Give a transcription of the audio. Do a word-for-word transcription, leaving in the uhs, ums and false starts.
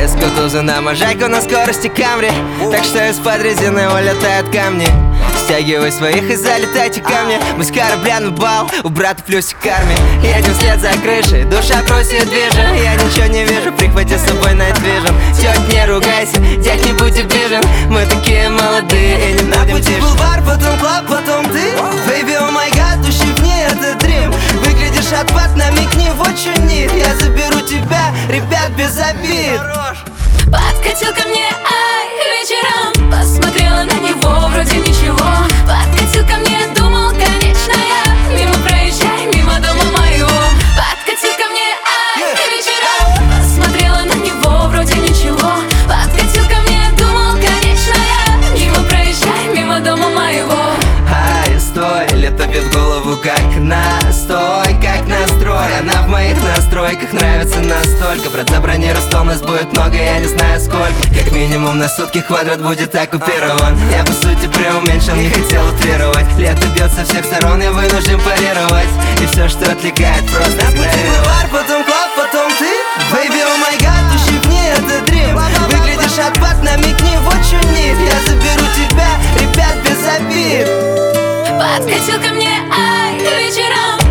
Из Кутуза на Можайку на скорости Камри. Так что из-под резины улетают камни. Стягивай своих и залетайте ко мне. Мы с корабля на бал, у брата плюсик к армии. Едем вслед за крышей, душа просит движем. Я ничего не вижу, прихвати с собой Night Vision. Тёть, не ругайся, дядь, не будь обижен. Мы такие молодые и не будем тише. На пути был бар, потом клаб, потом ты. Baby, о май гад, ущипни этот дрим. Выглядишь отпад, намекни, вот чё нет. Я заберу тебя, ребят, без обид. Подкатил ко мне, ай, вечером. Посмотрела на него, вроде ничего. Подкатил ко мне, думал, конечно я. Мимо проезжай, мимо дома моего. Подкатил ко мне, ай, вечером. Посмотрела на него, вроде ничего. Подкатил ко мне, думал, конечно я. Мимо проезжай, мимо дома моего. Ай, стой, лето бьет в голову как настой, как настрой. Она в моих настройках нравится настолько. Брат, забронируй стол, нас будет много, я не знаю сколько. Как минимум на сутки квадрат будет оккупирован. Я по сути преуменьшил, не хотел утрировать. Лето бьет со всех сторон, я вынужден парировать. И все, что отвлекает, просто игнорировать. Бар, потом клаб, потом ты. Baby, о май гад, ущипни этот дрим. Выглядишь отпад, намекни, вот чё нет. Я заберу тебя, ребят, без обид. Подкатил ко мне, ай, вечером.